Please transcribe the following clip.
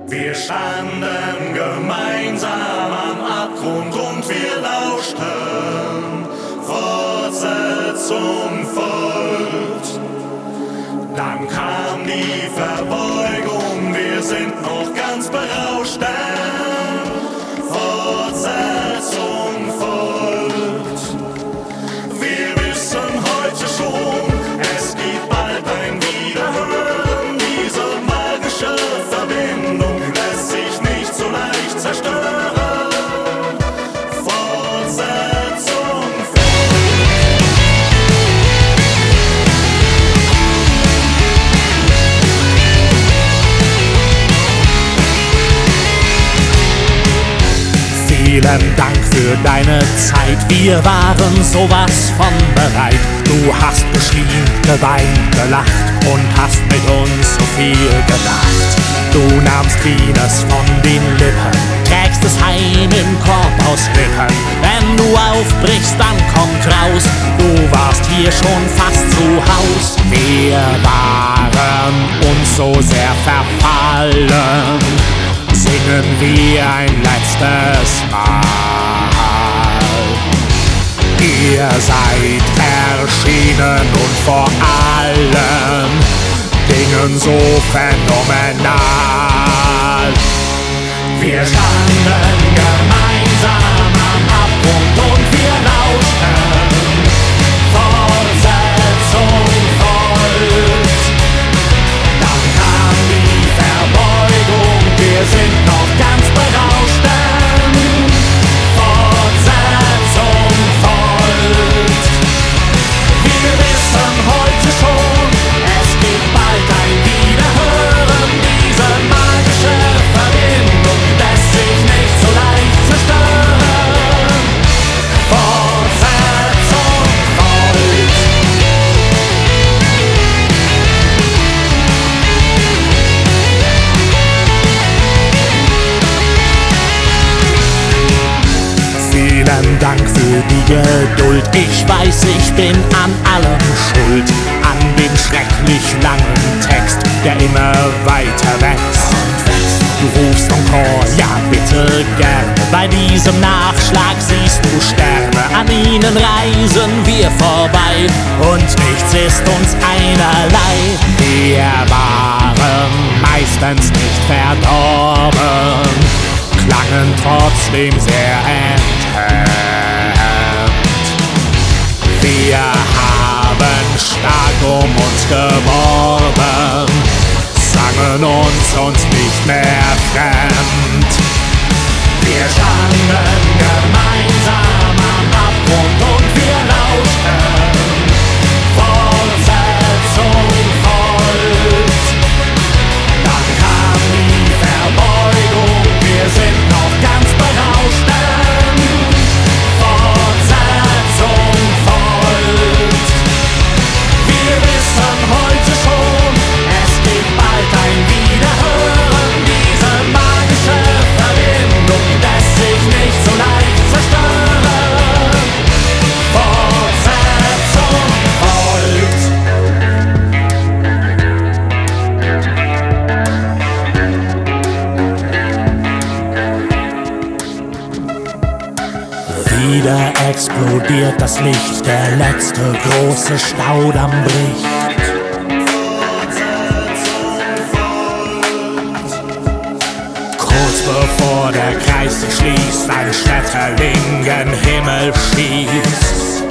Wir standen gemeinsam am Abgrund und wir lauschten. Fortsetzung folgt. Dann kam die Verbeugung, wir sind noch ganz berauscht. Fortsetzung folgt. Wir wissen heute schon, es gibt bald ein Wiederhören. Diese magische Verbindung lässt sich nicht so leicht zerstören. Fortsetzung folgt. Vielen Dank für deine Zeit, wir waren sowas von bereit. Du hast geschrien, geweint, gelacht und hast mit uns so viel gedacht. Du nahmst vieles von den Lippen, trägst es heim im Korb aus Rippen. Wenn du aufbrichst, dann kommt raus, du warst hier schon fast zu Haus. Wir waren uns so sehr verfallen, singen wir ein letztes Mal. Ihr seid erschienen und vor allem Dingen so phänomenal. Wir standen gemeinsam am Abgrund und wir lauschten. Fortsetzung folgt. Dann kam die Verbeugung, wir sind noch ganz berauscht. Fortsetzung folgt. Wir wissen heute schon, es gibt bald ein Wiederhören. Diese magische Verbindung lässt sich nicht so leicht zerstören. Fortsetzung folgt. Vielen Dank für die Geduld. Ich weiß, ich bin an allem schuld. An dem schrecklich langen Text, der immer weiter wächst. Du rufst encore, ja bitte gerne. Bei diesem Nachschlag siehst du Sterne. An ihnen reisen wir vorbei und nichts ist uns einerlei. Wir waren meistens nicht verdorben, klangen trotzdem sehr enthemmt. Wir haben stark um uns geworben, sangen uns nicht mehr fremd. Wir standen gemeinsam am Abgrund und wir lauschten. Fortsetzung folgt. Dann kam die Verbeugung, wir sind noch ganz berauscht. Fortsetzung folgt. Wir wissen heute schon, es gibt bald ein Wiederhören. Diese magische Verbindung lässt sich nicht so leicht zerstören. Fortsetzung folgt. Wieder explodiert das Licht, der letzte große Staudamm bricht. Kurz bevor der Kreis sich schließt, ein Schmetterling gen Himmel schießt.